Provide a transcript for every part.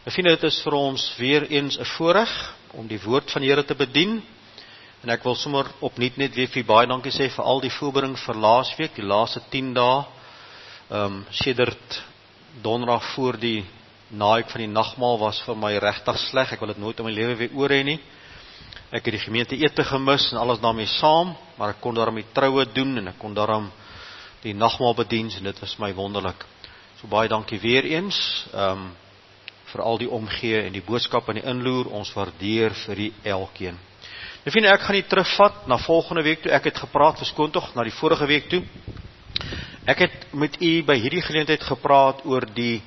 Ek vind dit is vir ons weer eens 'n voorreg om die woord van die Here te bedien. En ek wil sommer opnuut net weer vir baie dankie sê vir al die voorbereiding vir laasweek, die laaste 10 dae. Sedert donderdag voor die naweek van die nagmaal was vir my regtig sleg. Ek wil dit nooit in my lewe weer oor hê nie. Ek het die gemeente ete gemis en alles daarmee saam, maar ek kon daarom die troue doen en ek kon daarom die nagmaal bedien en dit was my wonderlik. So baie dankie weer eens vir al die omgee en die boodskap en die inloer. Ons waardeer vir die elkeen. Nou vind ek gaan nie terugvat na volgende week toe. Ek het gepraat, verskoon tog, na die vorige week toe. Ek het met u by hierdie geleentheid gepraat oor die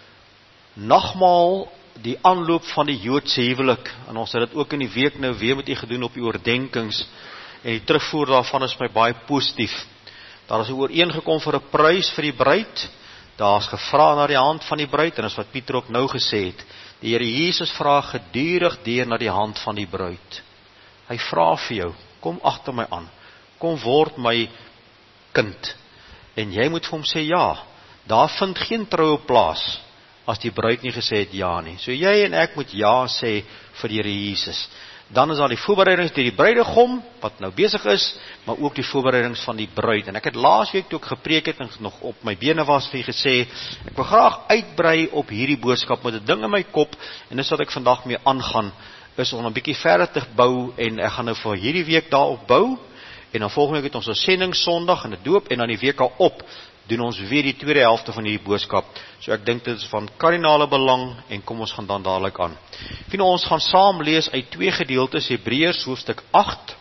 nagmaal, die aanloop van die Joodse huwelik. En ons het dit ook in die week nou weer met u gedoen op die oordenkings. En die terugvoer daarvan is my baie positief. Daar is 'n ooreengekom vir 'n prys vir die bruid. Daar is gevra na die hand van die bruid. En as wat Pieter ook nou gesê het, die Here Jesus vra gedurig deur na die hand van die bruid. Hy vra vir jou, kom agter my aan, kom word my kind. En jy moet vir hom sê ja. Daar vind geen troue plaas as die bruid nie gesê het ja nie. So jy en ek moet ja sê vir die Here Jesus. Dan is daar die voorbereidings deur die bruidegom, wat nou besig is, maar ook die voorbereidings van die bruid. En ek het laasweek toe ek gepreek het en nog op my bene was vir gesê, ek wil graag uitbrei op hierdie boodskap met 'n ding in my kop, en dis wat ek vandag mee aangaan, is om 'n bietjie verder te bou, en ek gaan nou vir hierdie week daarop bou, en dan volgende week het ons 'n sendingssondag en 'n doop, en dan die week daarop doen ons weer die tweede helfte van hierdie boodskap. So ek dink dit is van kardinale belang, en kom ons gaan dan dadelik aan. Ons gaan saam lees uit 2 gedeeltes, Hebreërs hoofstuk 8,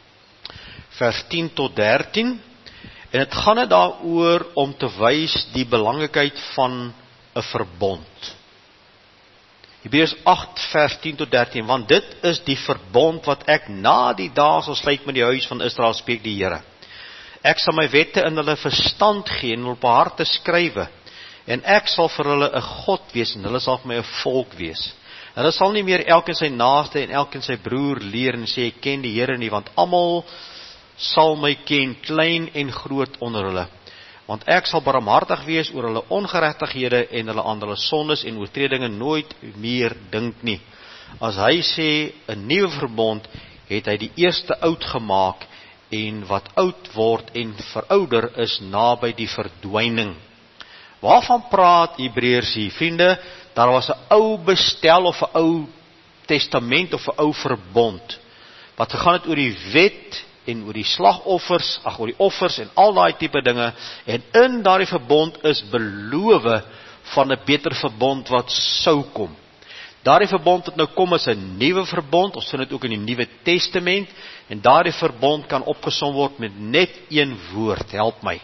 vers 10 tot 13, en het gaan dit daaroor om te wys die belangrikheid van 'n verbond. Hebreërs 8 vers 10 tot 13, want dit is die verbond wat ek na die dae sal sluit met die huis van Israel, spreek die Here. Ek sal my wette in hulle verstand gee en op hulle harte skrywe, en ek sal vir hulle 'n God wees, en hulle sal vir my 'n volk wees. Hulle sal nie meer elkeen sy naaste en elkeen sy broer leer en sê, ek ken die Here nie, want almal sal my ken, klein en groot onder hulle. Want ek sal barmhartig wees oor hulle ongeregtighede en hulle aan hulle sondes en oortredinge nooit meer dink nie. As hy sê 'n nuwe verbond, het hy die eerste oud gemaak, en wat oud word en verouder is naby die verdwyning. Waarvan praat Hebreërs hier, vriende? Daar was 'n ou bestel of 'n ou testament of 'n ou verbond, wat gegaan het oor die wet en oor die slagoffers, oor die offers en al daai tipe dinge, en in daardie verbond is belowe van 'n beter verbond wat sou kom. Daardie verbond wat nou kom is 'n nuwe verbond, ons sien dit ook in die Nuwe Testament, en daardie verbond kan opgesom word met net een woord, help my,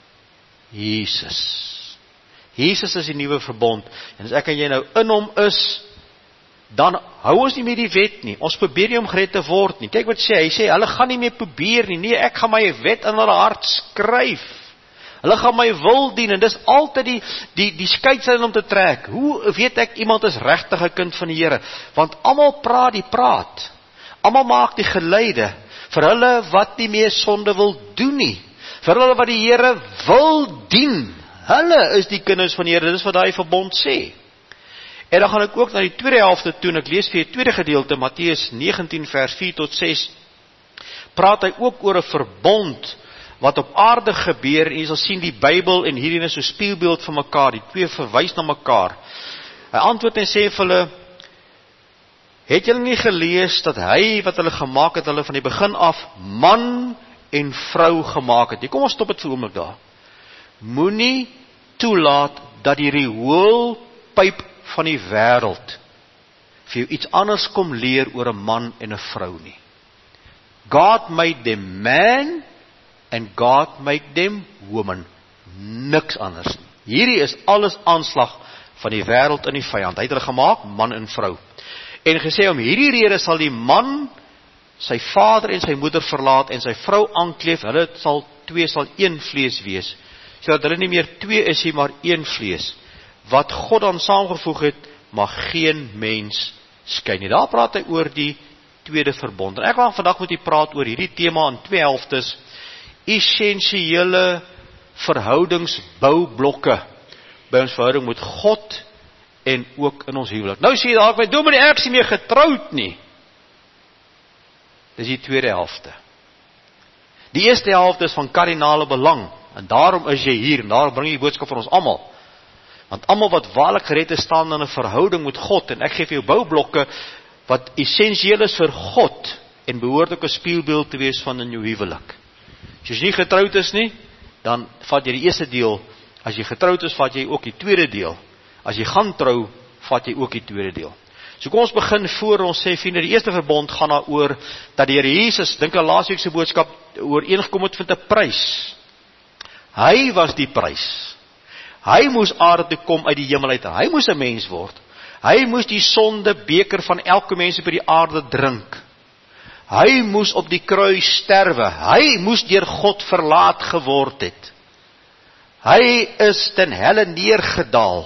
Jesus. Jesus is die nuwe verbond, en as ek en jy nou in hom is, dan hou ons nie meer die wet nie, ons probeer nie om gered te word nie. Kyk wat sê, hy sê, hulle gaan nie meer probeer nie, nee, ek gaan my wet in hulle hart skryf, hulle gaan my wil dien, en dis altyd die skeidslyn om te trek. Hoe weet ek iemand is regtig 'n kind van die Here? Want almal praat die praat, almal maak die geleide, vir hulle wat nie meer sonde wil doen nie, vir hulle wat die Here wil dien, hulle is die kinders van die Here, dis wat daai verbond sê. En dan gaan ek ook na die tweede helfte toe, en ek lees vir die tweede gedeelte, Matteus 19 vers 4 tot 6, praat hy ook oor 'n verbond, wat op aarde gebeur, en jy sal sien die Bybel en hierdie is so spieelbeeld van mekaar, die twee verwys na mekaar. Hy antwoord en sê vir hulle, het julle nie gelees, dat hy wat hulle gemaak het, hulle van die begin af, man en vrou gemaak het. Kom ons stop het vir 'n oomblik daar. Moenie toelaat, dat die rioolpyp van die wêreld, vir jou iets anders kom leer oor 'n man en 'n vrou nie. God made them man, and God make them woman. Niks anders. Hierdie is alles aanslag van die wêreld en die vyand. Hy het hulle gemaak, man en vrou. En gesê, om hierdie rede sal die man sy vader en sy moeder verlaat en sy vrou aankleef, hulle twee sal een vlees wees. Sodat hulle nie meer twee is nie, maar een vlees. Wat God dan saamgevoeg het, mag geen mens skei nie. Daar praat hy oor die tweede verbond. En ek wil vandag met u praat oor hierdie tema in 2 helftes, essensiële verhoudingsboublokke by ons verhouding met God en ook in ons huwelik. Nou sê jy dalk, my dominee, ek is nie meer getroud nie. Dis die tweede helfte. Die eerste helfte is van kardinale belang, en daarom is jy hier, en daarom bring jy die boodskap vir ons almal. Want almal wat waarlik gered is, staan in 'n verhouding met God, en ek gee vir jou boublokke, wat essensieel is vir God, en behoort ook 'n spieelbeeld te wees van in jou huwelik. As jy nie getroud is nie, dan vat jy die eerste deel. As jy getroud is, vat jy ook die tweede deel. As jy gaan trou, vat jy ook die tweede deel. So kom ons begin voor ons sê, vriende, die eerste verbond gaan daaroor, dat die Here Jesus, dink aan laasweek se boodskap, ooreengekom het met 'n prys. Hy was die prys. Hy moes aarde toe kom uit die hemel uit. Hy moes 'n mens word. Hy moes die sonde beker van elke mens op die aarde drink. Hy moes op die kruis sterwe. Hy moes deur God verlaat geword het. Hy is ten helle neergedaal.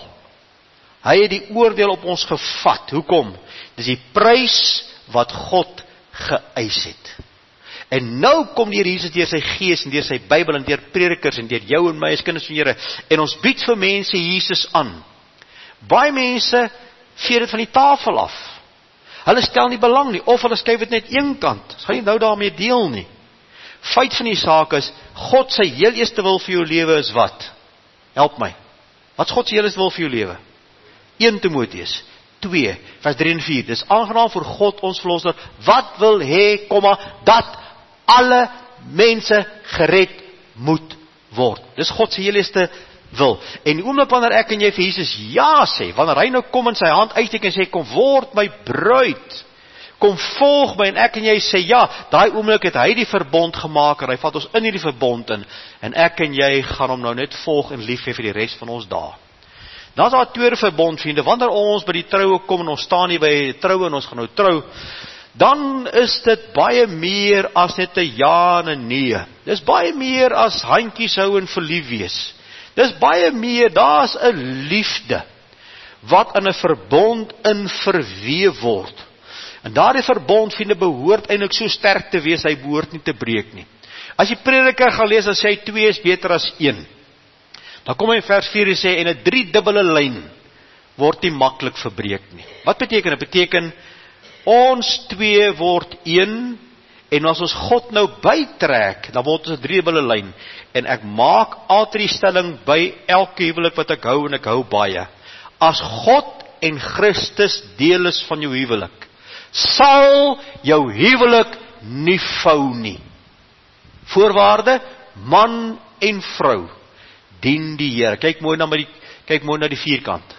Hy het die oordeel op ons gevat. Hoekom? Dis die prys wat God geëis het. En nou kom die Here Jesus deur sy gees en deur sy Bybel en deur predikers en deur jou en my as kinders van die Here, en ons bied vir mense Jesus aan. Baie mense vee dit van die tafel af. Hulle stel nie belang nie, of hulle skuif dit net een kant. Gaan jy nou daarmee deel nie. Feit van die saak is, God sy heel eerste wil vir jou lewe is wat? Help my. Wat is God sy heel eerste wil vir jou lewe? 1 Timoteus 2, vers 3 en 4. Dis aangenaam vir God ons verlosser, wat wil hê, dat alle mense gered moet word. Dis God se heel eerste wil. En die oomblik wanneer ek en jy vir Jesus ja sê, wanneer hy nou kom en sy hand uitsteek en sê, kom word my bruid, kom volg my, en ek en jy sê ja, daai oomblik het hy die verbond gemaak, en hy vat ons in hierdie verbond in, en ek en jy gaan hom nou net volg en lief hê vir die res van ons dae. Dan is daar 'n tweede verbond, vriende, wanneer ons by die troue kom, en ons staan hier by die troue, en ons gaan nou trou, dan is dit baie meer as net 'n ja en 'n nee. Dis baie meer as handjies hou en verlief wees. Dis baie meer, daar's 'n liefde, wat in 'n verbond in verweef word. En daardie verbond, vriende, behoort eintlik so sterk te wees, hy behoort nie te breek nie. As jy Prediker gaan lees, dan sê hy 2 is beter as 1. Dan kom hy in vers 4 en sê, en 'n 3-dubbele lyn word nie maklik verbreek nie. Wat beteken dit? Beteken, ons 2 word 1, en as ons God nou bytrek, dan word ons 'n 3-dubbele lyn. En ek maak altyd die stelling by elke huwelik wat ek hou, en ek hou baie. As God en Christus deel is van jou huwelik, sal jou huwelik nie vou nie. Voorwaarde, man en vrou dien die Here. Kyk mooi na die vierkant.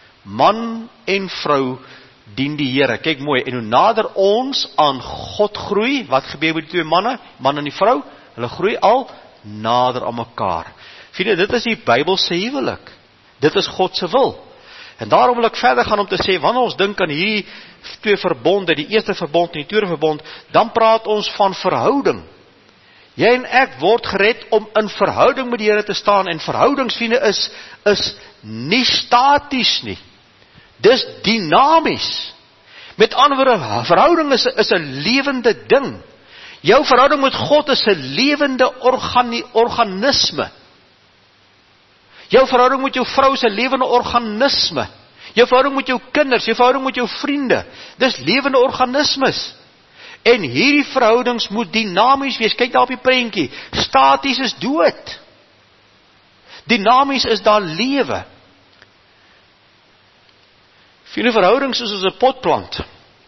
Man en vrou dien die Here. Kyk mooi, en hoe nader ons aan God groei, wat gebeur met die twee manne, man en die vrou? Hulle groei al nader aan mekaar. Vriende, dit is die Bybelse huwelik. Dit is God se wil. En daarom wil ek verder gaan om te sê, wanneer ons dink aan hierdie twee verbonde, die eerste verbond en die tweede verbond, dan praat ons van verhouding. Jy en ek word gered om in verhouding met die Here te staan, en verhoudingsvriende is nie staties nie. Dis dinamies. Met ander woorde, verhouding is 'n lewende ding. Jou verhouding met God is 'n lewende organisme. Jou verhouding met jou vrou is 'n lewende organisme. Jou verhouding met jou kinders, jou verhouding met jou vriende, dis lewende organismes. En hierdie verhoudings moet dinamies wees. Kyk daar op die prentjie. Staties is dood. Dinamies is daar lewe. Vriende, verhoudings is soos 'n potplant.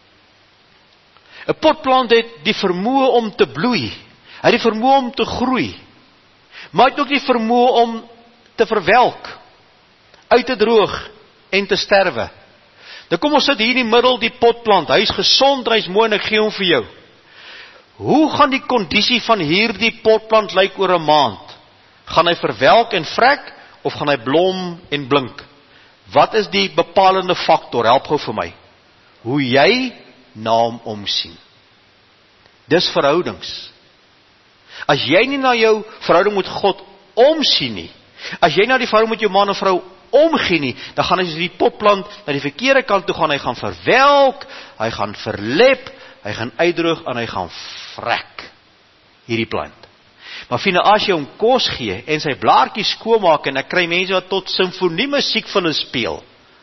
'n Potplant het die vermoë om te bloei. Hy het die vermoë om te groei. Maar hy het ook die vermoë om te verwelk, uit te droog en te sterwe. Dan kom ons sit hier in die middel, die potplant. Hy is gesond, hy is mooi, en ek gee hom vir jou. Hoe gaan die kondisie van hierdie potplant lyk oor 'n maand? Gaan hy verwelk en vrek, of gaan hy blom en blink? Wat is die bepalende faktor? Help gou vir my. Hoe jy na hom omsien. Dis verhoudings. As jy nie na jou verhouding met God omsien nie, as jy na die verhouding met jou man of vrou omgee nie, dan gaan hy soos die potplant na die verkeerde kant toe gaan, hy gaan verwelk, hy gaan verlep, hy gaan uitdroog, en hy gaan vrek, hierdie plant. Maar vriende, as jy hom kos gee, en sy blaartjies skoonmaak, en ek kry mense wat tot simfoniemusiek van hulle speel,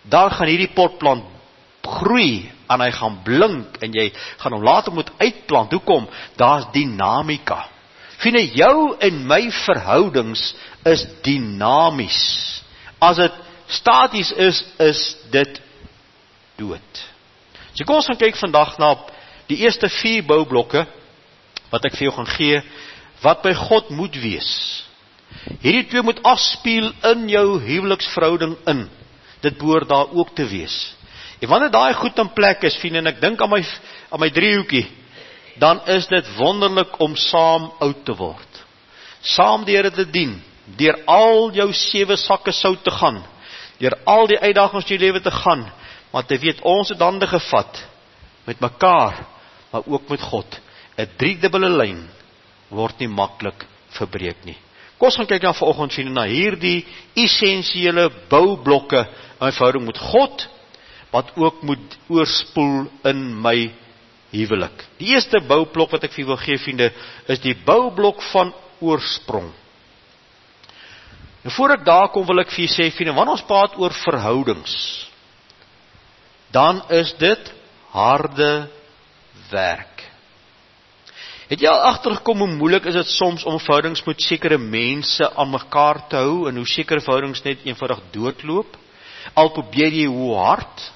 dan gaan hierdie potplant groei, en hy gaan blink, en jy gaan hom later moet uitplant. Hoekom? Daar is dynamika. Vriende, jou en my verhoudings is dinamies. As dit staties is dit dood. So kom ons gaan kyk vandag na die eerste 4 boublokke, wat ek vir jou gaan gee, wat by God moet wees. Hierdie 2 moet afspeel in jou huweliksverhouding in. Dit behoort daar ook te wees. En wanneer daai goed in plek is, vriende, en ek dink aan my driehoekie, dan is dit wonderlik om saam oud te word. Saam die Here te dien, deur al jou 7 sakke sout te gaan, deur al die uitdagings in jou lewe te gaan, maar te weet, ons het hande gevat, met mekaar, maar ook met God. 'n 3-dubbele lyn word nie maklik verbreek nie. Kom ons gaan kyk dan vanoggend, vriende, na hierdie essensiële boublokke in my verhouding met God, wat ook moet oorspoel in my huwelik. Die eerste boublok wat ek vir wil gee, vriende, is die boublok van oorsprong. En voor ek daar kom, wil ek vir sê, vriende, wanneer ons praat oor verhoudings, dan is dit harde werk. Het jy al agtergekom hoe moeilik is dit soms om verhoudings met sekere mense aan mekaar te hou, en hoe sekere verhoudings net eenvoudig doodloop? Al probeer jy hoe hard?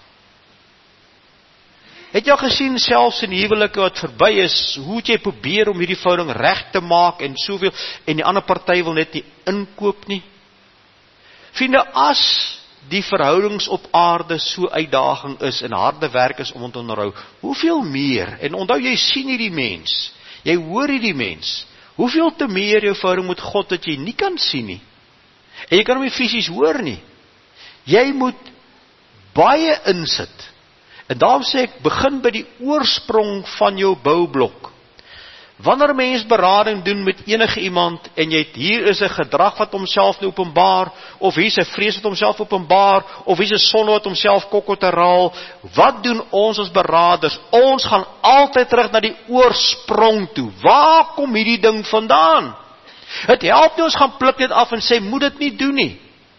Het jy al gesien, selfs in huwelike wat verby is, hoe het jy probeer om hierdie verhouding reg te maak, en soveel, en die ander party wil net nie inkoop nie? Vriende, as die verhoudings op aarde so uitdaging is, en harde werk is om te onderhou, hoeveel meer, en onthou, jy sien hierdie mens, jy hoor hierdie mens, hoeveel te meer jou verhouding met God, dat jy nie kan sien nie, en jy kan hom nie fisies hoor nie, jy moet baie insit, en daarom sê ek, begin by die oorsprong van jou boublok. Wanneer mens berading doen met enige iemand, en jy het, hier is 'n gedrag wat homself nou openbaar, of hier is 'n vrees wat homself openbaar, of hier is 'n sonde wat homself kokkoteraal, wat doen ons as beraders? Ons gaan altyd terug na die oorsprong toe. Waar kom hierdie ding vandaan? Het help nie ons gaan pluk dit af en sê, moet dit nie doen nie.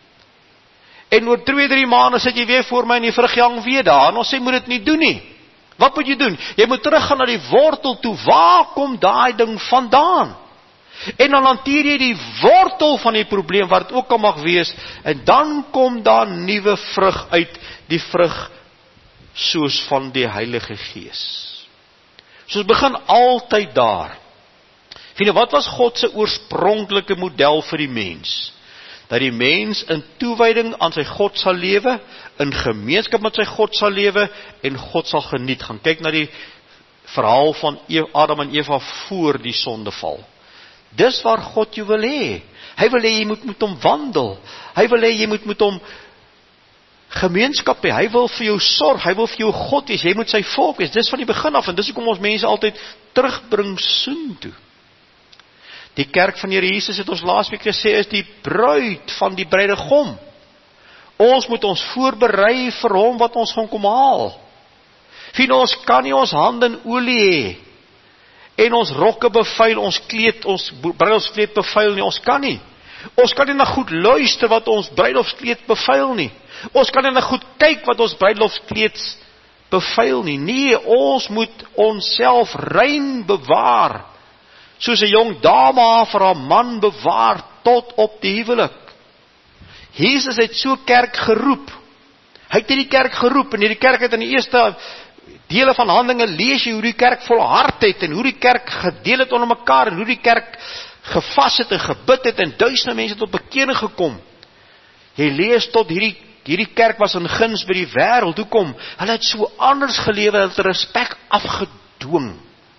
En oor 2-3 maande sit jy weer voor my in die vrugjang weer daar, en ons sê, moet dit nie doen nie. Wat moet jy doen? Jy moet teruggaan na die wortel toe. Waar kom daai ding vandaan? En dan hanteer jy die wortel van die probleem, wat het ook al mag wees, en dan kom daar nuwe vrug uit, die vrug soos van die Heilige Gees. Soos begin altyd daar. Vriende, wat was God se oorspronklike model vir die mens? Dat die mens in toewyding aan sy God sal lewe, in gemeenskap met sy God sal lewe, en God sal geniet. Gaan kyk na die verhaal van Adam en Eva voor die sondeval. Dis waar God jou wil hê. Hy wil hê jy moet met hom wandel. Hy wil hê jy moet met hom gemeenskap hê. Hy wil vir jou sorg. Hy wil vir jou God wees. Jy moet sy volk wees. Dis van die begin af, en dis hoekom ons mense altyd terugbring soontoe. Die kerk van Here Jesus, het ons laasweek gesê, is die bruid van die bruidegom. Ons moet ons voorberei vir hom wat ons gaan kom haal. Vriende, ons kan nie ons hande in olie hê, en ons rokke bevuil, ons bruiloftskleed bevuil nie, ons kan nie. Ons kan nie na goed luister wat ons bruiloftskleed bevuil nie. Ons kan nie na goed kyk wat ons bruiloftskleed bevuil nie. Nee, ons moet onsself rein bewaar, soos 'n jong dame vir haar man bewaar tot op die huwelik. Jesus het so kerk geroep. Hy het hierdie kerk geroep, en hierdie kerk het in die eerste dele van Handelinge lees jy hoe die kerk volhard het, en hoe die kerk gedeel het onder mekaar, en hoe die kerk gevas het en gebid het, en duisende mense tot bekering gekom. Jy lees tot hierdie kerk was in guns by die wêreld. Hoekom? Hulle het so anders gelewe, hulle het respek afgedwing.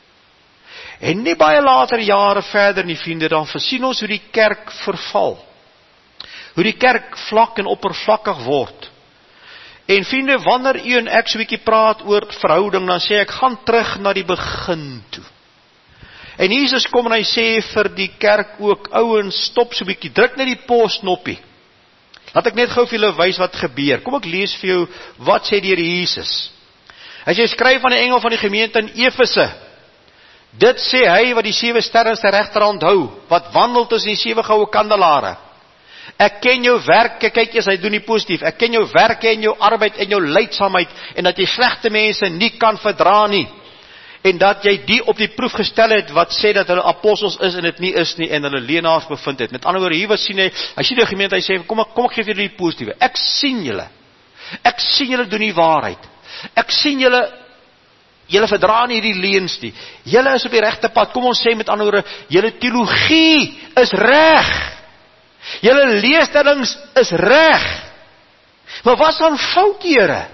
En nie baie later jare verder nie, vriende, dan sien ons hoe die kerk verval. Hoe die kerk vlak en oppervlakkig word. En vriende, wanneer u en ek so 'n bietjie praat oor verhouding, dan sê ek, gaan terug na die begin toe. En Jesus kom en hy sê vir die kerk ook, ouens, stop so 'n bietjie, druk net die posknoppie. Laat ek net gou vir julle wys wat gebeur. Kom ek lees vir jou, wat sê die Here Jesus. As jy skryf aan die engel van die gemeente in Efese, dit sê hy wat die 7 sterre in sy regterhand hou, wat wandel tussen die 7 goue kandelare. Ek ken jou werke, kyk eers, hy doen nie positief. Ek ken jou werke en jou arbeid en jou lydsaamheid en dat jy slegte mense nie kan verdra nie. En dat jy die op die proef gestel het wat sê dat hulle apostels is en dit nie is nie en hulle leenaars bevind het. Met ander woorde, hier was sien hy sien die gemeente, hy sê, kom ek geef julle die positiewe. Ek sien julle doen die waarheid. Ek sien julle verdra nie die leuns nie. Julle is op die regte pad. Kom ons sê met ander woorde, julle teologie is reg. Julle leerstellings is reg. Maar wat is dan fout, Here?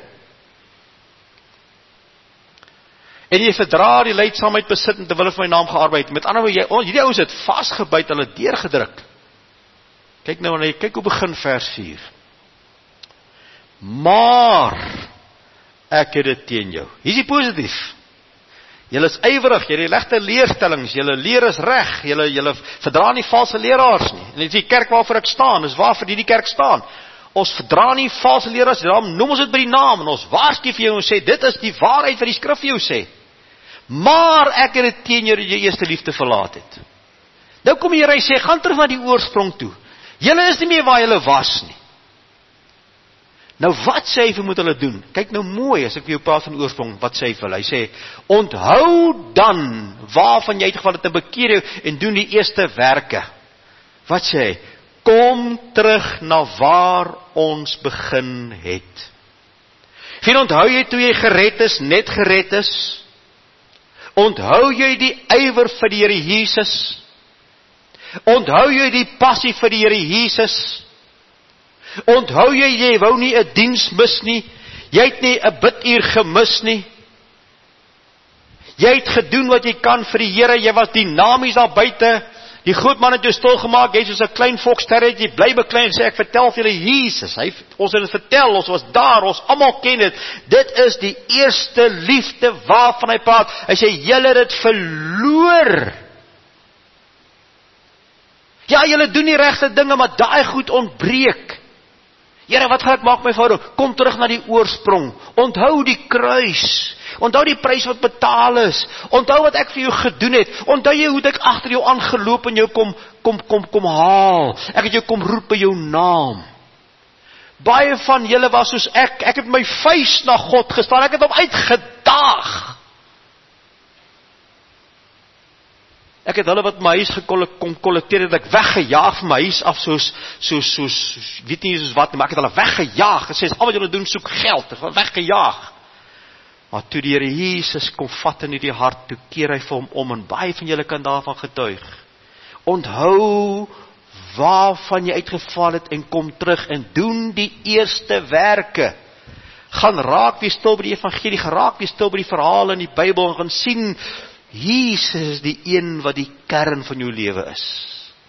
En jy verdra die lydsaamheid besit en terwille van my naam gearbeid. Met ander woorde, hierdie ouens het vasgebyt, hulle deurgedruk. Kyk nou, kyk hoe begin vers 4. Maar ek het dit teen jou. Hier is die positief. Julle is ywerig, julle het regte leerstellings, julle leer is reg, julle verdra nie valse leraars nie. En dit is die kerk waarvoor ek staan, dis waarvoor die kerk staan. Ons verdra nie valse leraars, daarom noem ons dit by die naam, en ons waarsku vir jou en sê, dit is die waarheid wat die skrif vir jou sê. Maar ek het dit teen jou dat jy eerste liefde verlaat het. Nou kom die Here, hy sê, gaan terug na die oorsprong toe. Julle is nie meer waar julle was nie. Nou wat sê hy vir moet hulle doen? Kyk nou mooi as ek vir jou praat van oorsprong, wat sê hy vir hulle? Hy sê, onthou dan waarvan jy uitgeval het en bekeer jou en doen die eerste werke. Wat sê hy? Kom terug na waar ons begin het. Onthou jy toe jy gered is, net gered is? Onthou jy die ywer vir die Here Jesus? Onthou jy die passie vir die Here Jesus? Onthou jy wou nie 'n diens mis nie, jy het nie 'n biduur gemis nie, jy het gedoen wat jy kan vir die Here, jy was dinamies daar buite, die groot man het jou stil gemaak, jy het soos 'n klein foksterretjie, jy bly beklein en sê, ek vertel vir julle Jesus, ons het dit vertel, ons was daar, ons almal ken dit is die eerste liefde waarvan hy praat, hy sê, julle het dit verloor, ja, julle doen die regte dinge, maar daai goed ontbreek, Here, wat gaan ek maak my vader? Kom terug na die oorsprong. Onthou die kruis. Onthou die prys wat betaal is. Onthou wat ek vir jou gedoen het. Onthou jy hoe ek agter jou aangeloop en jou kom haal. Ek het jou kom roep by jou naam. Baie van julle was soos ek het my vuis na God gestaan. Ek het hom uitgedaag. Ek het hulle wat my huis kom kollekteer het, ek weggejaag van my huis af soos weet nie soos wat, maar ek het hulle weggejaag, en sê, al wat julle doen, soek geld, ek het weggejaag. Maar toe die Here Jesus kom vat in die hart, toe keer hy vir hom om, en baie van julle kan daarvan getuig. Onthou waarvan jy uitgeval het, en kom terug, en doen die eerste werke. Gaan raak weer stil by die evangelie, gaan raak weer stil by die verhale in die Bybel, en gaan sien, Jesus is die een wat die kern van jou lewe is.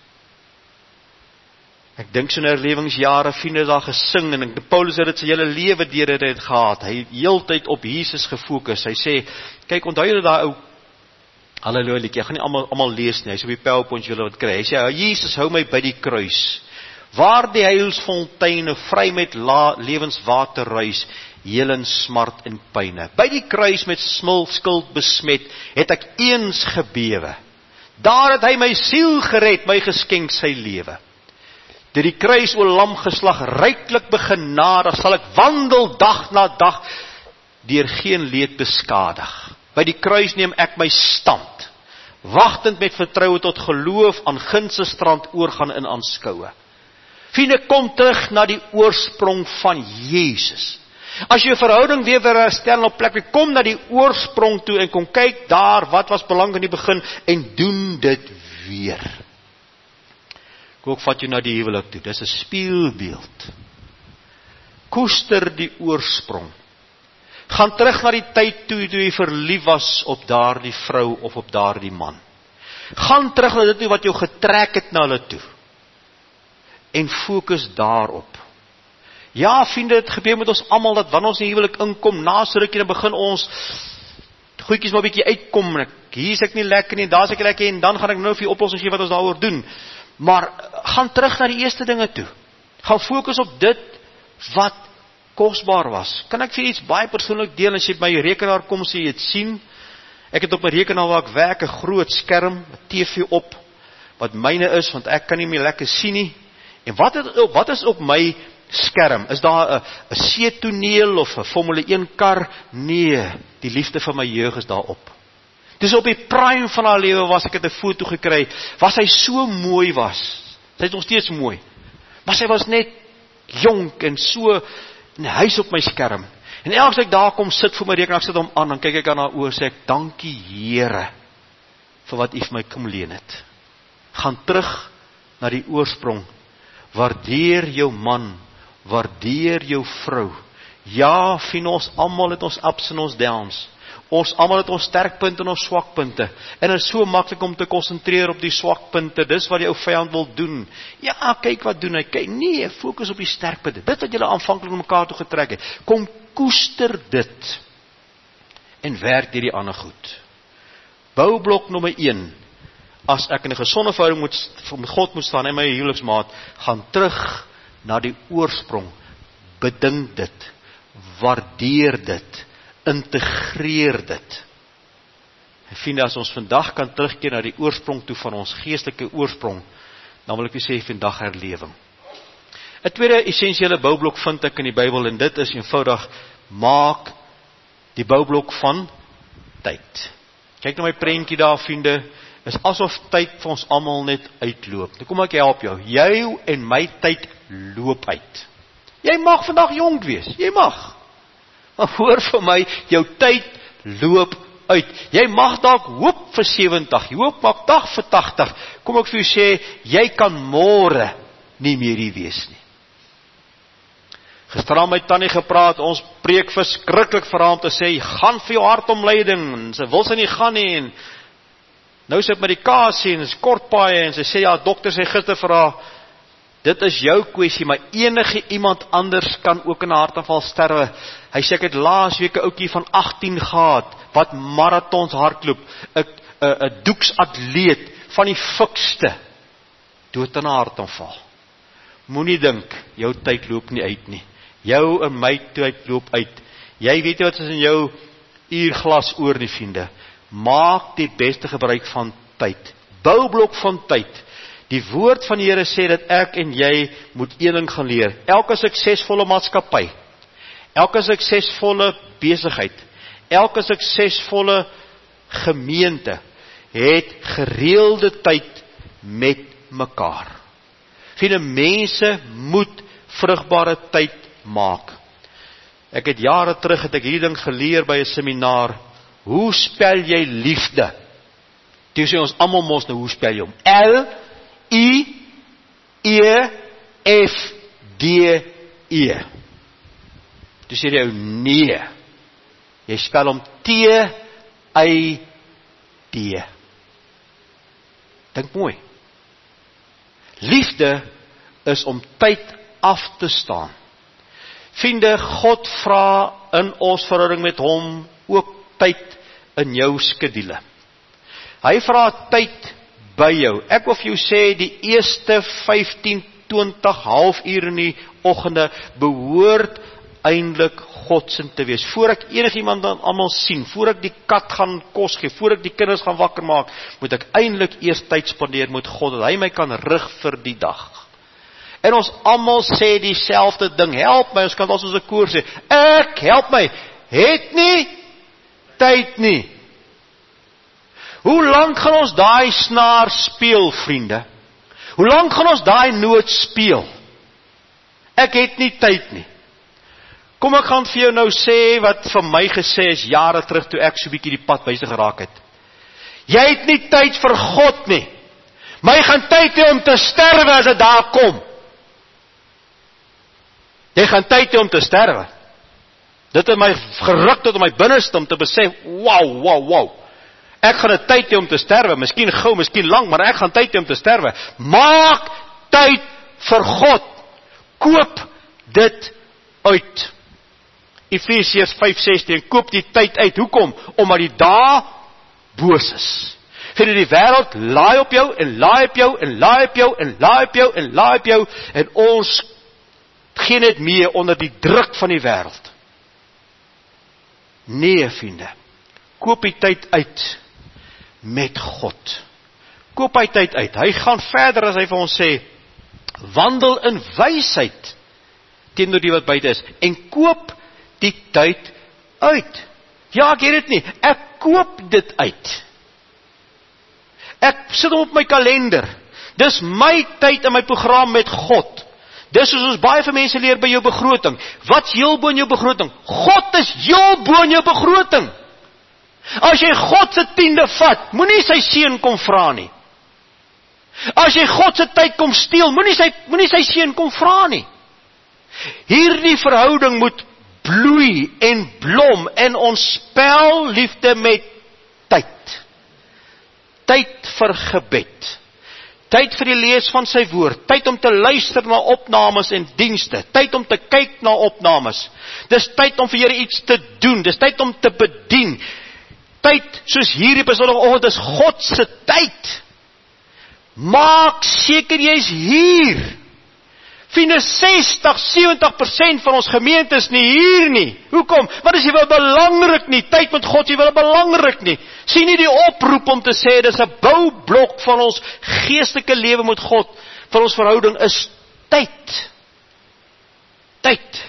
Ek dink so na herlewingsjare, vriende daar gesing, en Paulus het dit sy hele lewe deur dit gehad, hy het heeltyd op Jesus gefokus, hy sê, kyk, onthou julle daai ou, halleluja, ek gaan nie almal lees nie, hy sê op die PowerPoint julle wat kry, hy sê, Jesus hou my by die kruis, waar die heilsfonteine vry met lewenswater ruis, helen smart en pyne. By die kruis met skuld besmet, het ek eens gebewe. Daar het hy my siel gered, my geskenk sy lewe. Deur die kruis o lam geslag, ryklik begenadig, sal ek wandel dag na dag, deur geen leed beskadig. By die kruis neem ek my stand, wagtend met vertroue tot geloof, aan ginse strand oorgaan in aanskoue. Vriende, kom terug na die oorsprong van Jesus. As jy 'n verhouding weer herstel op plek, kom na die oorsprong toe en kom kyk daar, wat was belangrik in die begin, en doen dit weer. Ek wil ook vat jou na die huwelik toe, dis 'n spieelbeeld. Koester die oorsprong. Gaan terug na die tyd toe jy verlief was op daardie vrou of op daardie man. Gaan terug na dit wat jou getrek het na hulle toe. En fokus daarop. Ja, vriende, dit gebeur met ons almal dat wanneer ons in die huwelik inkom, na so rukkie dan begin ons goedjies maar 'n bietjie uitkom. Hier is ek nie lekker nie, daar is ek lekker en dan gaan ek nou vir die oplossing gee wat ons daaroor doen. Maar gaan terug na die eerste dinge toe. Gaan fokus op dit wat kosbaar was. Kan ek vir iets baie persoonlik deel as jy by my rekenaar kom sê jy het sien? Ek het op my rekenaar waar ek werk 'n groot skerm, 'n TV op wat myne is want ek kan nie meer lekker sien nie. En wat is op my skerm? Is daar 'n seetoneel of 'n Formule 1 kar? Nee, die liefde van my jeug is daarop. Dis op die prime van haar lewe was ek het 'n foto gekry, was sy so mooi was. Sy is nog steeds mooi. Maar sy was net jonk en so, en hy is op my skerm. En elke as ek daar kom sit vir my rekenaar, ek sit hom aan, dan kyk ek aan haar oë, sê ek, dankie Here, vir wat U vir my kom leen het. Gaan terug na die oorsprong. Waardeer jou man, waardeer jou vrou. Ja, vind ons almal het ons ups en ons downs. Ons almal het ons sterkpunte en ons swakpunte. En dit is so maklik om te konsentreer op die swakpunte. Dis wat die ou vyand wil doen. Ja, kyk wat doen hy. Kyk, nee, fokus op die sterkpunte. Dit wat julle aanvanklik na mekaar toe getrek het. Kom koester dit en werk deur die ander goed. Boublok nommer 1. As ek in 'n gesonde verhouding met God moet staan en my huweliksmaat, gaan terug na die oorsprong. Bedink dit. Waardeer dit. Integreer dit. En vriende, as ons vandag kan terugkeer na die oorsprong toe van ons geestelike oorsprong, dan wil ek sê vandag herlewing. 'n tweede essensiële boublok vind ek in die Bybel, en dit is eenvoudig, maak die boublok van tyd. Kyk na my prentjie daar, vriende, is asof tyd vir ons almal net uitloop. Nou kom ek help jou. Jou en my tyd loop uit. Jy mag vandag jonk wees, jy mag. Maar hoor vir my, jou tyd loop uit. Jy mag dalk hoop vir 70, jy hoop mag dag vir 80. Kom ek vir jou sê, jy kan môre nie meer hier wees nie. Gisteraan met Tannie gepraat, ons preek verskriklik vir haar om te sê, gaan vir jou hartomleiding, en sy wil sy nie gaan nie, en nou sy het medikasie, en is kortpaaie, en sy sê, ja, dokter sê gister vir haar, dit is jou kwessie, maar enige iemand anders kan ook in 'n hartaanval sterwe. Hy sê ek het laas week 'n ouetjie van 18 gehad, wat marathons hardloop, 'n doeksatleet, van die fikste, dood aan 'n hartaanval. Moenie dink, jou tyd loop nie uit nie. Jou en my tyd loop uit. Jy weet wat is in jou uurglas oor die vriende. Maak die beste gebruik van tyd. Boublok van tyd. Die woord van die Here sê dat ek en jy moet een ding gaan leer. Elke suksesvolle maatskappy, elke suksesvolle besigheid, elke suksesvolle gemeente het gereelde tyd met mekaar. Vriende, mense moet vrugbare tyd maak. Ek het jare terug het ek hierdie ding geleer by 'n seminar. Hoe spel jy liefde? Toe sê ons almal mos nou, hoe spel jy hom? L-I-E-F-D-E. Toe sê jy nee. Jy spel hom T-I-D. Dink mooi. Liefde is om tyd af te staan. Vriende, God vra in ons verhouding met hom ook tyd in jou skedule. Hy vra tyd by jou. Ek wil vir jou sê, die eerste 15, 20, halfuur in die oggende behoort eintlik Godsin te wees. Voor ek enigiemand dan almal sien, voor ek die kat gaan kos gee, voor ek die kinders gaan wakker maak, moet ek eintlik eers tyd spandeer met God, dat hy my kan rig vir die dag. En ons almal sê dieselfde ding, help my, ons kan as ons 'n koor sê, ek help my, het nie tyd nie. Hoe lank gaan ons daai snaar speel, vriende? Hoe lank gaan ons daai noot speel? Ek het nie tyd nie. Kom ek gaan vir jou nou sê wat vir my gesê is jare terug toe ek so bietjie die pad wys geraak het. Jy het nie tyd vir God nie. Maar jy gaan tyd hê om te sterwe as dit daar kom. Jy gaan tyd hê om te sterwe. Dit het my geruk tot in my binneste om te besef, wow. Ek gaan 'n tyd hê om te sterwe, miskien gou, miskien lank, maar ek gaan tyd hê om te sterwe. Maak tyd vir God. Koop dit uit. Efesiërs 5:16, koop die tyd uit. Hoekom? Omdat die dae boos is. Vir die wêreld laai op jou en laai op jou en laai op jou en laai op jou en laai op jou en ons geen net mee onder die druk van die wêreld. Nee, vriende. Koop die tyd uit met God. Koop hy tyd uit. Hy gaan verder as hy vir ons sê, Wandel in wysheid teenoor die wat buite is, en koop die tyd uit. Ja, ek het dit nie, ek koop dit uit. Ek sit hom op my kalender. Dis my tyd in my program met God. Dis soos ons baie van mense leer by jou begroting. Wat's heel bo in jou begroting? God is heel bo in jou begroting. As jy God se 10de vat, moenie sy seun kom vra nie. As jy God se tyd kom steel, moenie sy seun kom vra nie. Hierdie verhouding moet bloei en blom en ons spel liefde met tyd. Tyd vir gebed. Tyd vir die lees van sy woord. Tyd om te luister na opnames en dienste. Tyd om te kyk na opnames. Dis tyd om vir Here iets te doen. Dis tyd om te bedien. Tyd soos hierdie besondere oggend is God se tyd. Maak seker jy's hier. Vriende, 60-70% van ons gemeente is nie hier nie. Hoekom? Want is jy wel belangrik nie. Tyd met God, jy wel belangrik nie. Sien nie die oproep om te sê, dis 'n boublok van ons geestelike lewe met God, van ons verhouding is tyd. Tyd.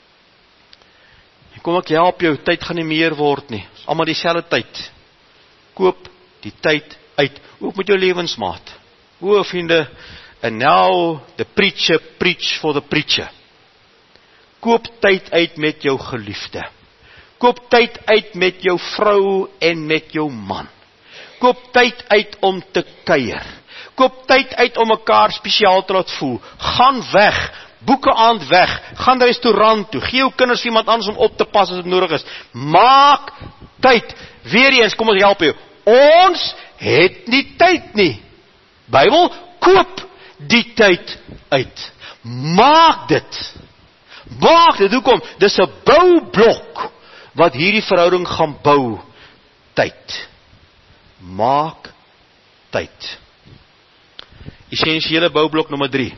En kom ek help jou, tyd gaan nie meer word nie. Dis almal dieselfde tyd. Koop die tyd uit. Ook met jou lewensmaat. O, vriende, and now the preacher preach for the preacher. Koop tyd uit met jou geliefde. Koop tyd uit met jou vrou en met jou man. Koop tyd uit om te kuier. Koop tyd uit om mekaar spesiaal te laat voel. Gaan weg, boeke aand weg, gaan restaurant toe, gee jou kinders iemand anders om op te pas as dit nodig is. Maak tyd. Weereens, kom ons help jou. Ons het nie tyd nie. Bybel, koop die tyd uit. Maak dit. Maak dit. Hoekom? Dis 'n boublok wat hierdie verhouding gaan bou. Tyd. Maak tyd. Essensiële boublok nommer 3.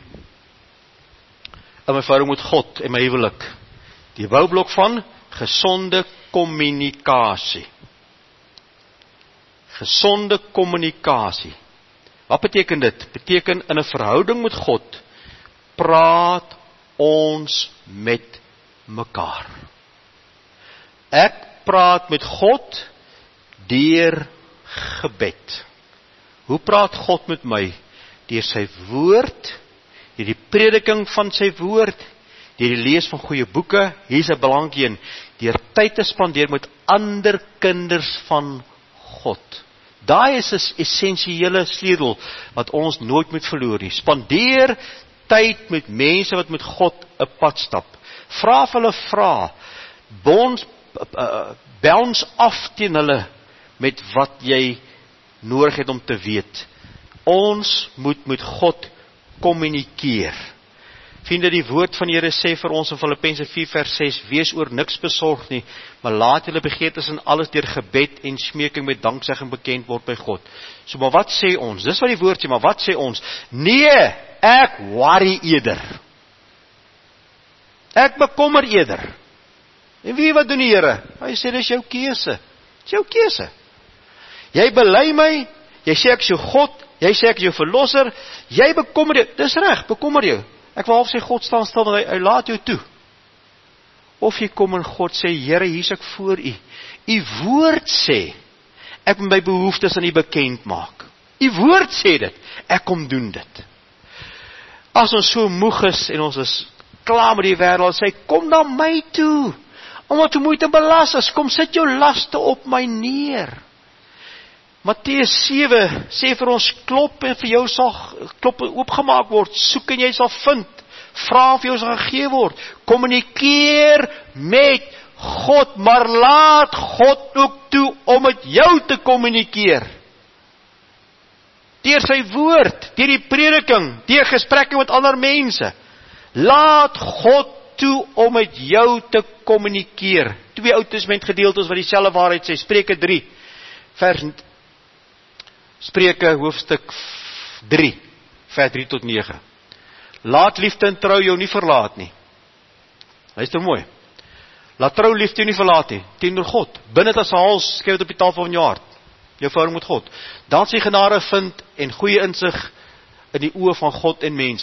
In my verhouding met God en my huwelik. Die boublok van gesonde kommunikasie. Gesonde kommunikasie. Wat beteken dit? Beteken in 'n verhouding met God, praat ons met mekaar. Ek praat met God deur gebed. Hoe praat God met my? Deur sy woord, deur die prediking van sy woord, deur die lees van goeie boeke, hier's 'n belangrike een, deur tyd te spandeer met ander kinders van God. Daai is 'n essensiële sleutel wat ons nooit moet verloor nie. Spandeer tyd met mense wat met God 'n pad stap. Vra vir hulle vra. Bounce af teen hulle met wat jy nodig het om te weet. Ons moet met God kommunikeer. Vriende, die woord van die Here sê vir ons in Filippense 4:6, wees oor niks besorg nie, maar laat julle begeertes in alles deur gebed en smeking met danksegging bekend word by God. So, maar wat sê ons? Dis wat die woord sê, maar wat sê ons? Nee, ek worry eerder. Ek bekommer eerder. En wat doen die Here? Hy sê, dis jou keuse. Dis jou keuse. Jy bely my, jy sê ek is jou God, jy sê ek is jou verlosser, jy bekommer jou, dis reg, bekommer jou. Ek wil half sê, God staan stil, want hy laat jou toe. Of jy kom en God sê, Here, hier is ek voor u. U woord sê, ek moet my behoeftes aan u bekend maak. U woord sê dit, ek kom doen dit. As ons so moeg is, en ons is klaar met die wêreld, sê, kom na my toe, omdat jy moeite belas is, kom sit jou laste op my neer. Matteus 7 sê vir ons, klop en vir jou sal klop oopgemaak word, soek en jy sal vind, vra of jou sal gegee word, kommunikeer met God, maar laat God ook toe om met jou te kommunikeer. Deur sy woord, deur die prediking, deur gesprekke met ander mense. Laat God toe om met jou te kommunikeer. 2 Ou Testament gedeeltes wat dieselfde waarheid sê, Spreuke hoofstuk 3, vers 3 tot 9. Laat liefde en trou jou nie verlaat nie. Luister mooi. Laat trou liefde jou nie verlaat nie, teenoor God. Bind dit as 'n hals, skryf dit op die tafel van jou hart. Jou verhouding met God. Dan sal jy genade vind en goeie insig in die oë van God en mense.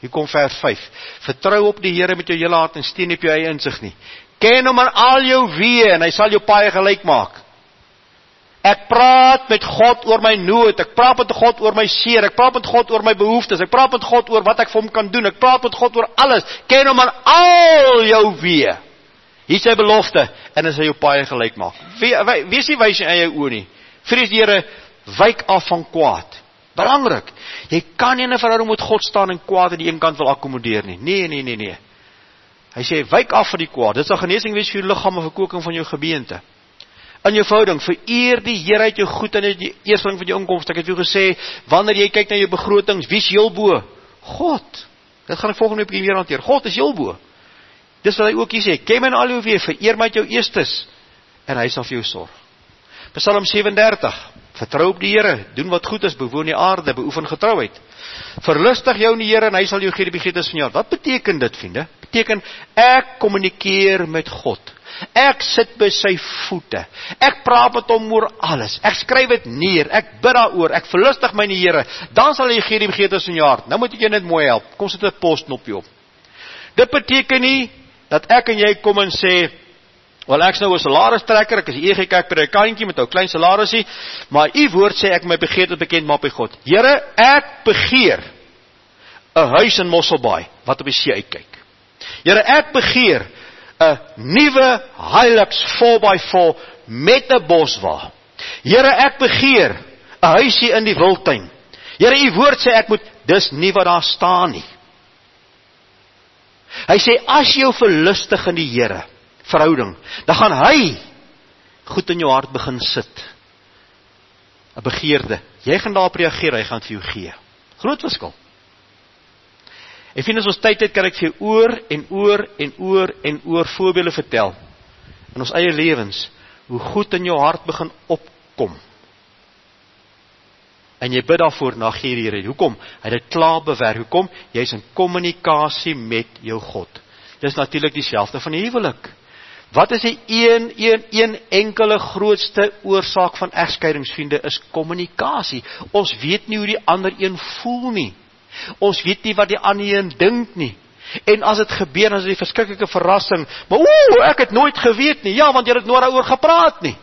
Hier kom vers 5. Vertrou op die Here met jou hele hart en steun op jou eie insig nie. Ken hom in al jou weë en hy sal jou paaie gelyk maak. Ek praat met God oor my nood, ek praat met God oor my seer, ek praat met God oor my behoeftes, ek praat met God oor wat ek vir hom kan doen, ek praat met God oor alles. Ken hom in al jou weë. Hier is sy belofte, en hy sal jou paaie gelyk maak. Wees nie wys in eie oë nie. Vrees die Here, wyk af van kwaad. Belangrik, jy kan nie in 'n verhouding met God staan en kwaad aan die een kant wil akkommodeer nie. Nee. Hy sê, wyk af van die kwaad. Dit sal genesing wees vir jou liggaam en verkoeking van jou gebeente. In jou verhouding, vereer die Here uit jou goed en uit die eersteling van jou inkomste. Ek het jou gesê, wanneer jy kyk na jou begrotings, wie is heel bo? God. Dit gaan ek volgende week weer hanteer. God is heel bo. Dis wat hy ook hier sê, ken my in al jou weë, vereer my uit jou eerstes, en hy sal vir jou sorg. Psalm 37, vertrou op die Here, doen wat goed is, bewoon die aarde, beoefen getrouheid. Verlustig jou in die Here, en hy sal jou gee die begeertes van jou. Wat beteken dit, vriende? Beteken, ek kommunikeer met God. Ek sit by sy voete. Ek praat met hom oor alles. Ek skryf dit neer. Ek bid daaroor. Ek verlustig my in die Here. Dan sal hy gee die begeertes van jou hart. Nou moet ek jou net mooi help. Kom sit 'n posknopjie op. Dit beteken nie dat ek en jy kom en sê, wel ek is nou 'n salaristrekker, ek is die EG predikantjie met 'n klein salarisie, maar u woord sê ek my begeerte bekend maak by God. Here, ek begeer 'n huis in Mosselbaai wat op die see uitkyk. Here, ek begeer 'n nuwe Hilux 4x4 met 'n boswa. Here, ek begeer 'n huisie in die wildtuin. Here, u woord sê ek moet, dis nie wat daar staan nie. Hy sê, as jy jou verlustig in die Here, verhouding, dan gaan hy goed in jou hart begin sit. 'n Begeerde. Jy gaan daarop reageer, hy gaan vir jou gee. Groot verskil. En vind as ons tyd het, kan ek vir jou oor voorbeelde vertel, in ons eie lewens, hoe goed in jou hart begin opkom. En jy bid daarvoor, na gee die Here. Hoekom? Hy het dit klaar bewerk. Hoekom? Jy is in kommunikasie met jou God. Dit is natuurlik dieselfde van die huwelik. Wat is die een enkele grootste oorsaak van egskeidings, is kommunikasie. Ons weet nie hoe die ander een voel nie. Ons weet nie wat die ander een dink nie. En as dit gebeur, dan is dit 'n verskriklike verrassing. Maar ek het nooit geweet nie. Ja, want jy het nooit daaroor gepraat nie.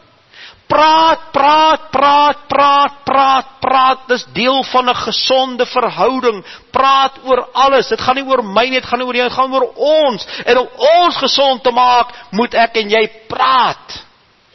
Praat, dis deel van 'n gesonde verhouding. Praat oor alles, dit gaan nie oor my nie, dit gaan nie oor jou, dit gaan oor ons. En om ons gesond te maak, moet ek en jy praat.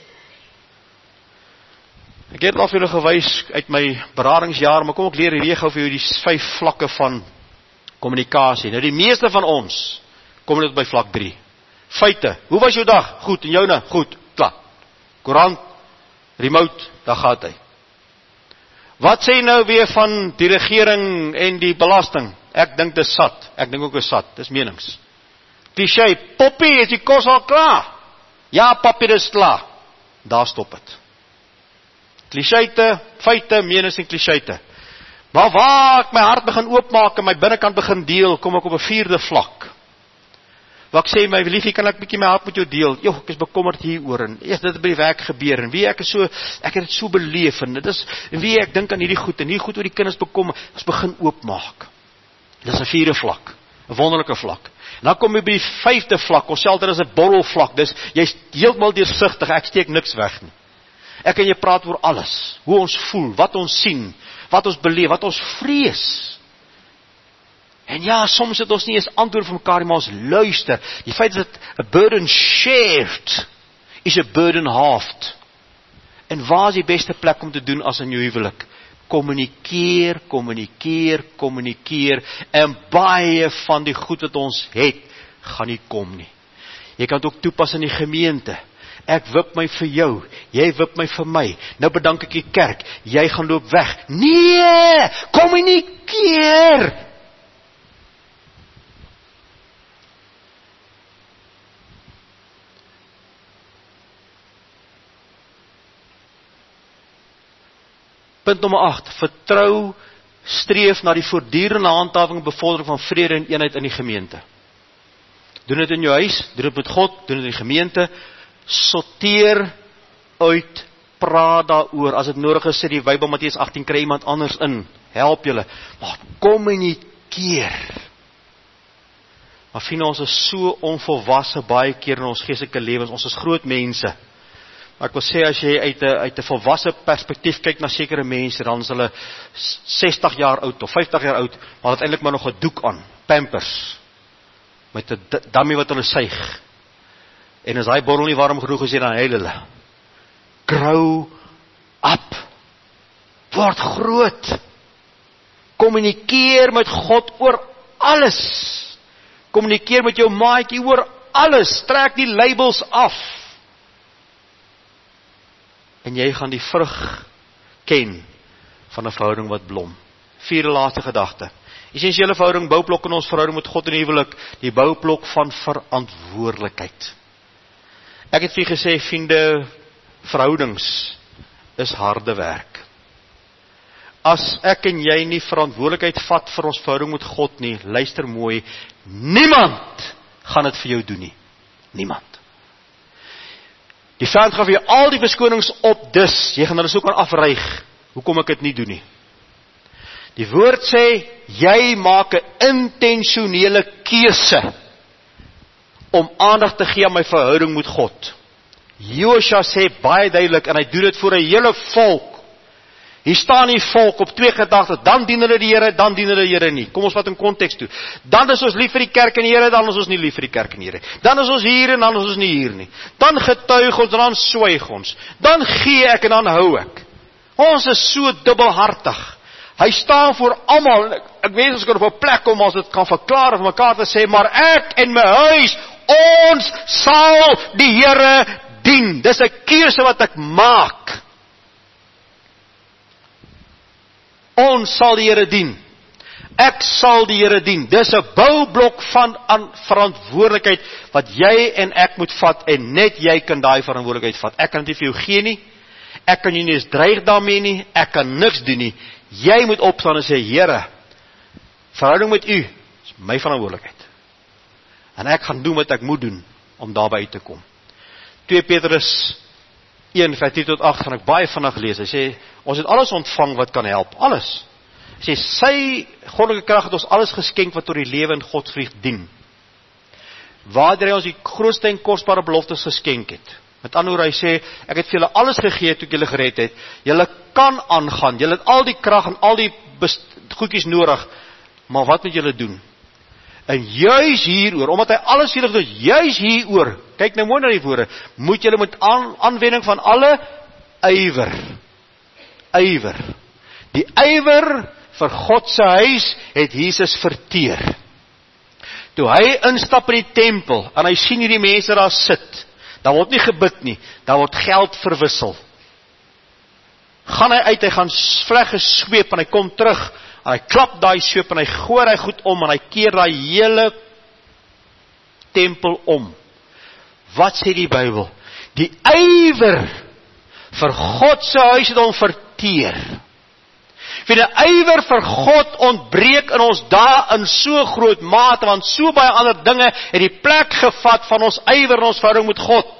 Ek het al vir julle gewys uit my beradingsjaar, maar kom ek leer hierdie gou vir jou die 5 vlakke van kommunikasie. Nou die meeste van ons, kom dit by vlak 3. Feite, hoe was jou dag? Goed, en joune? Goed, klaar. Koerant, remote, daar gaat hy. Wat sê nou weer van die regering en die belasting? Ek dink dit is sat. Ek dink ook is sat. Dis menings. Cliché, poppie, is die kos al klaar? Ja, papi, dis klaar. Daar stop het. Clichéte, feite, menings en clichéte. Maar waar ek my hart begin oopmaak en my binnekant begin deel, kom ek op 'n 4de vlak. Wat ek sê, my liefie, kan ek bietjie my hart met jou deel? Ek is bekommerd hieroor, en dit het by die werk gebeur, en wie ek het dit so beleef, en dit is, en wie ek dink aan hierdie goed, en hierdie goed oor die kinders bekom, ons begin oopmaak. Dit is 'n 4de vlak, 'n wonderlike vlak. En dan kom jy by die 5de vlak, ons sê dit is 'n borrelvlak, dis, jy's heeltemal deursigtig, ek steek niks weg nie. Ek en jy praat oor alles, hoe ons voel, wat ons sien, wat ons beleef, wat ons vrees. En ja, soms het ons nie eens antwoord vir mekaar, maar ons luister. Die feit is dat 'n burden shared is 'n burden halved. En waar is die beste plek om te doen as in jou huwelik? Kommunikeer, en baie van die goed wat ons het, gaan nie kom nie. Jy kan dit ook toepas in die gemeente. Ek wip my vir jou, jy wip my vir my. Nou bedank ek die kerk, jy gaan loop weg. Nee, kommunikeer. Punt nommer 8, vertrou, streef na die voortdurende handhawing en bevordering van vrede en eenheid in die gemeente. Doen dit in jou huis, doen dit met God, doen dit in die gemeente, sorteer uit, praat daaroor, as dit nodig is, sê die Bybel Matteus 18, kry iemand anders in, help julle, maar kommunikeer. Maar vriende, ons is so onvolwasse baie keer in ons geestelike lewens, ons is groot mense. Maar ek wil sê, as jy uit 'n volwasse perspektief kyk na sekere mense, dan is hulle 60 jaar oud of 50 jaar oud, maar het eintlik maar nog 'n doek aan, Pampers, met 'n dummy wat hulle suig. En as hy borrel nie warm genoeg is, dan huil hulle. Grow up. Word groot. Kommunikeer met God oor alles. Kommunikeer met jou maatjie oor alles. Trek die labels af. En jy gaan die vrug ken van 'n verhouding wat blom. Vierde laaste gedagte. Essensiële verhouding, boublok in ons verhouding met God en huwelik, die boublok van verantwoordelikheid. Ek het vir gesê, vriende, verhoudings is harde werk. As ek en jy nie verantwoordelikheid vat vir ons verhouding met God nie, luister mooi, niemand gaan dit vir jou doen nie. Niemand. Die vyand gaan vir jou al die verskonings op, dus jy gaan hulle so kan afryg. Hoekom ek dit nie doen nie? Die woord sê, jy maak 'n intentionele keuse om aandag te gee aan my verhouding met God. Josua sê baie duidelik, en hy doen dit vir 'n hele volk. Hier staan die volk op twee gedagtes, dan dien hulle die Here, dan dien hulle die Here nie. Kom ons vat in konteks toe. Dan is ons lief vir die kerk en die Here, dan is ons nie lief vir die kerk en die Here. Dan is ons hier en dan is ons nie hier nie. Dan getuig ons en dan swyg ons. Dan gee ek en dan hou ek. Ons is so dubbelhartig. Hy staan voor almal. Ek weet ons kan op 'n plek kom as dit kan verklaar of mekaar te sê, maar ek en my huis, ons sal die Here dien. Dis 'n keuse wat ek maak. Ons sal die Here dien. Ek sal die Here dien. Dis 'n boublok van verantwoordelikheid wat jy en ek moet vat, en net jy kan daai verantwoordelikheid vat. Ek kan dit nie vir jou gee nie. Ek kan jou nie eens dreig daarmee nie. Ek kan niks doen nie. Jy moet opstaan en sê, Here, verhouding met U is my verantwoordelikheid. En ek gaan doen wat ek moet doen om daarby uit te kom. 2 Petrus 1, vers 3 tot 8 gaan ek baie vinnig lees. Hy sê, ons het alles ontvang wat kan help. Alles. Hy sê, sy goddelike krag het ons alles geskenk wat tot die lewe in Godsvreugd dien. Waardeur hy ons die grootste en kosbare beloftes geskenk het. Met ander woorde, hy sê, ek het vir julle alles gegee toe ek julle gered het. Julle kan aangaan. Julle het al die krag en al die goedjies nodig. Maar wat moet julle doen? En juis hieroor, omdat hy alles vir julle gedoen, juis hieroor, kyk nou mooi na die woorde, moet julle met aanwending van alle ywer. Ywer. Die ywer vir God se huis het Jesus verteer. Toe hy instap in die tempel en hy sien hierdie mense daar sit, daar word nie gebid nie, daar word geld verwissel. Gaan hy uit, hy gaan vleg gesweep en hy kom terug, en hy klap daai sweep en hy gooi hy goed om en hy keer daai hele tempel om. Wat sê die Bybel? Die ywer vir God se huis het hom verteer. Vir die ywer vir God ontbreek in ons dae in so groot mate, want so baie ander dinge het die plek gevat van ons ywer en ons verhouding met God.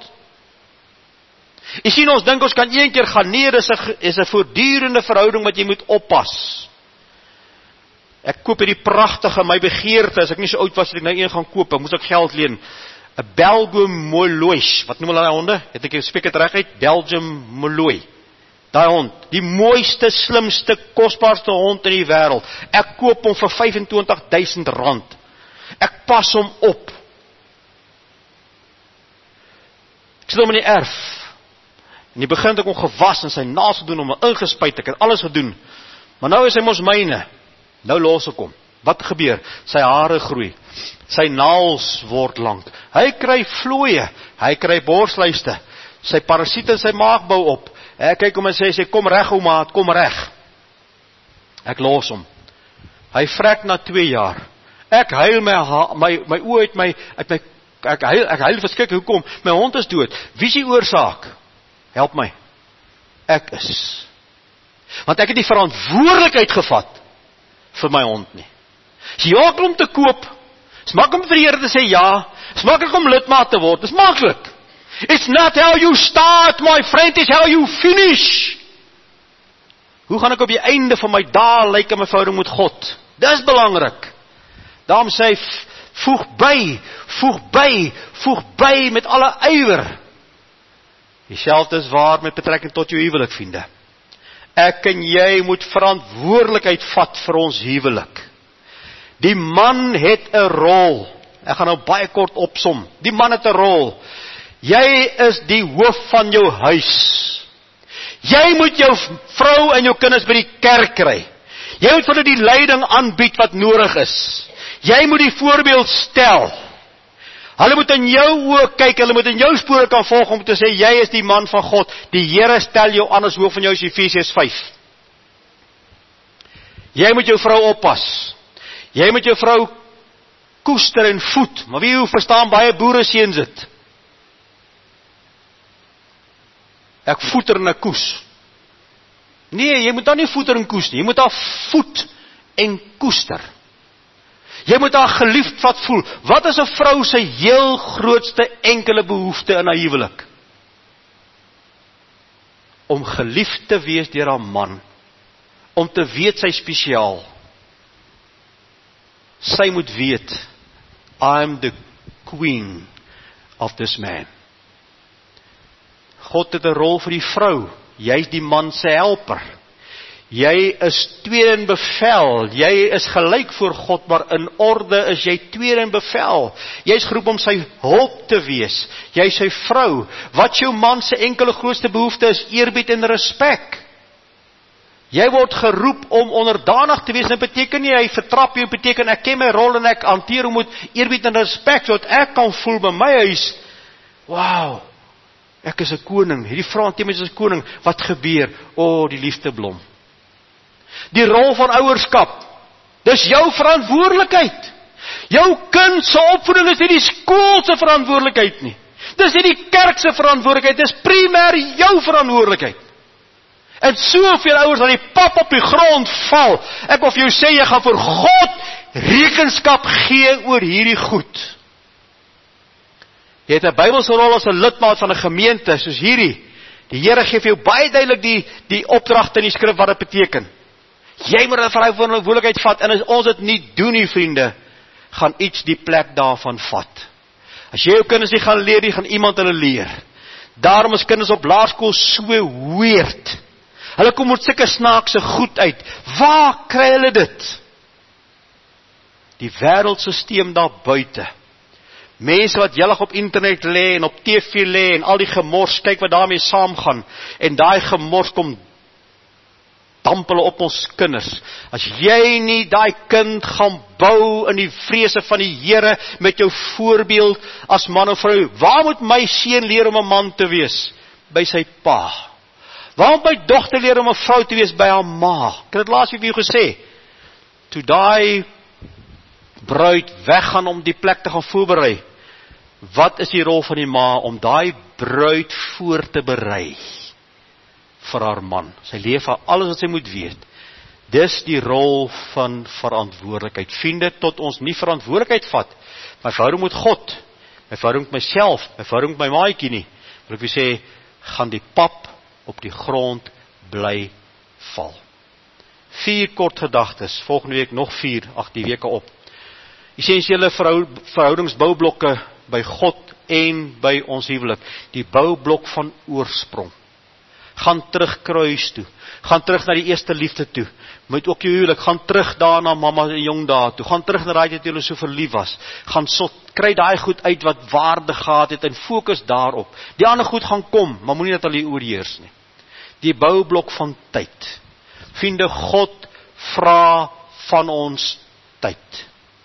Jy sien, ons dink ons kan een keer gaan, nee, is 'n voortdurende verhouding wat jy moet oppas. Ek koop hierdie pragtige, my begeerte, as ek nie so oud was, dat ek nou een gaan koop, ek moes ook geld leen, 'n Belgium Molloy, wat noem hulle die honde? Het ek spreek dit reg uit? Belgium Molloy. Daai hond, die mooiste, slimste, kosbaarste hond in die wêreld. Ek koop hom vir R25.000. Ek pas hom op. Ek sit hom in die erf. En die begin het ek hom gewas en sy naels gedoen, hom ingespuit, ek het alles gedoen. Maar nou is hy mos myne. Nou los ek hom. Wat gebeur? Sy hare groei. Sy naels word lank. Hy kry vlooie, hy kry borsluiste. Sy parasiete in sy maag bou op. Ek kyk hom en sê, kom reg ou maat, kom reg. Ek los hom. Hy vrek na 2 jaar. Ek huil my oë uit ek huil verskriklik, hoekom? My hond is dood. Wie is die oorsaak? Help my. Ek is. Want ek het die verantwoordelikheid gevat vir my hond nie. As jy jakel om te koop, is maklik om vir die Here te sê ja, is maklik om lidmaat te word, is maklik. It's not how you start, my friend, it's how you finish. Hoe gaan ek op die einde van my dae lyk in my verhouding met God? Dis belangrik. Daarom sê hy, Voeg by met alle ywer. Dieselfde is waar met betrekking tot jou huwelik, vriende. Ek en jy moet verantwoordelikheid vat vir ons huwelik. Die man het 'n rol. Ek gaan nou baie kort opsom. Die man het 'n rol. Jy is die hoof van jou huis. Jy moet jou vrou en jou kinders by die kerk kry. Jy moet vir hulle die leiding aanbied wat nodig is. Jy moet die voorbeeld stel. Hulle moet in jou oë kyk, hulle moet in jou spore kan volg om te sê, jy is die man van God. Die Here stel jou aan as hoof van jou, is Efesiërs 5. Jy moet jou vrou oppas. Jy moet jou vrou koester en voed. Maar wie verstaan baie boere seuns dit? Ek voeder en ek koes. Nee, jy moet dan nie voeder en koes nie. Jy moet haar voed en koester. Jy moet haar geliefd wat voel. Wat is 'n vrou se heel grootste enkele behoefte in haar huwelik? Om geliefd te wees deur haar man. Om te weet sy spesiaal. Sy moet weet, I'm the queen of this man. God het 'n rol vir die vrou. Jy is die man se helper. Jy is tweede in bevel. Jy is gelyk voor God, maar in orde is jy tweede in bevel. Jy is geroep om sy hulp te wees. Jy is sy vrou. Wat jou man se enkele grootste behoefte is, eerbied en respek. Jy word geroep om onderdanig te wees. Dit beteken nie hy vertrap jou, beteken ek ken my rol en ek hanteer hom met eerbied en respek, sodat ek kan voel by my huis, wow, ek is 'n koning. Hierdie vrou hanteer my as 'n koning. Wat gebeur? Die liefde blom. Die rol van ouerskap. Dis jou verantwoordelikheid. Jou kind se opvoeding is nie die skool se verantwoordelikheid nie. Dis nie die kerk se verantwoordelikheid, dis primêr jou verantwoordelikheid. En soveel ouers dat die pap op die grond val. Ek wil vir jou sê, jy gaan voor God rekenskap gee oor hierdie goed. Jy het 'n Bybelse rol as 'n lidmaat van 'n gemeente soos hierdie. Die Here gee vir jou baie duidelik die opdragte in die skrif wat dit beteken. Jy moet 'n verantwoordelikheid vat, en as ons dit nie doen nie, vriende, gaan iets die plek daarvan vat. As jy jou kinders nie gaan leer, die gaan iemand hulle leer. Daarom is kinders op laerskool so weird. Hulle kom met sulke snaakse goed uit. Waar kry hulle dit? Die wêreldsisteem daar buite. Mense wat jellig op internet lê en op TV lê en al die gemors, kyk wat daarmee saamgaan. En daai gemors kom damp hulle op ons kinders. As jy nie daai kind gaan bou in die vrese van die Here met jou voorbeeld as man of vrou, waar moet my seun leer om 'n man te wees? By sy pa. Waar moet my dogter leer om 'n vrou te wees? By haar ma. Ek het dit laas vir jou gesê. Toe daai bruid weggaan om die plek te gaan voorberei, wat is die rol van die ma om daai bruid voor te berei vir haar man? Sy leef haar alles wat sy moet weet. Dis die rol van verantwoordelikheid. Vriende, tot ons nie verantwoordelikheid vat, my verhouding met God, my verhouding met myself, my verhouding met my maatjie nie, wil ek vir sê, gaan die pap op die grond bly val. 4 kort gedagtes, volgende week nog 4, die weke op. Essensiële verhoudingsboublokke by God en by ons huwelik. Die boublok van oorsprong. Gaan terug kruis toe. Gaan terug na die eerste liefde toe. Moet ook jou huwelik, gaan terug daar na mamma se jong dae toe. Gaan terug na daai tyd toe hulle so verlief was. Gaan kry daai goed uit wat waarde gehad het en fokus daarop. Die ander goed gaan kom, maar moenie dat hulle oorheers nie. Die boublok van tyd. Vriende, God vra van ons tyd.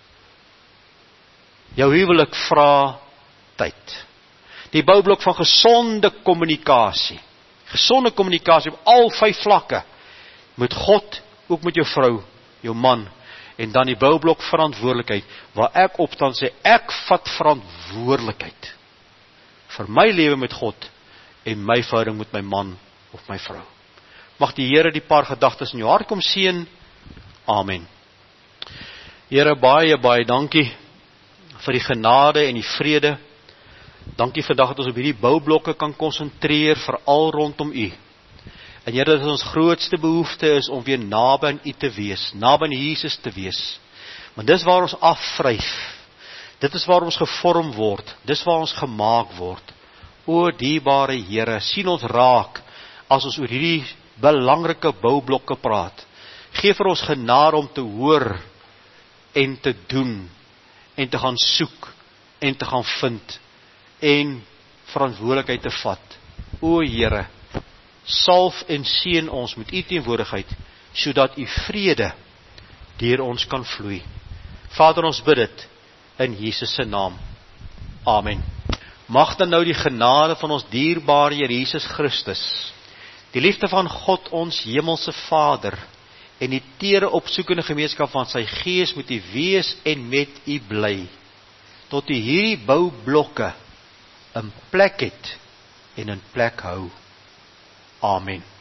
Jou huwelik vra tyd. Die boublok van gesonde kommunikasie. Gesonde kommunikasie op al 5 vlakke. Met God, ook met jou vrou, jou man. En dan die boublok verantwoordelikheid, waar ek opstaan sê, ek vat verantwoordelikheid vir my lewe met God en my verhouding met my man of my vrou. Mag die Here die paar gedagtes in jou hart kom seën. Amen. Here, baie, baie dankie vir die genade en die vrede. Dankie vandag dat ons op hierdie boublokke kan konsentreer, veral rondom U. En Here, dat ons grootste behoefte is om weer naby aan U te wees, naby aan Jesus te wees. Want dis waar ons afvryf. Dit is waar ons gevorm word, dis waar ons gemaak word. O dierbare Here, sien ons raak, as ons oor hierdie belangrike boublokke praat. Geef vir ons genade om te hoor, en te doen, en te gaan soek, en te gaan vind, en verantwoordelikheid te vat. O Here, salf en seën ons met u teenwoordigheid, sodat u vrede deur ons kan vloei. Vader, ons bid dit in Jesus se naam. Amen. Mag dan nou die genade van ons dierbare Here Jesus Christus, die liefde van God ons hemelse Vader, en die tere opsoekende gemeenskap van sy Gees met u wees en met u bly, tot u hierdie boublokke in plek het en in plek hou. Amen.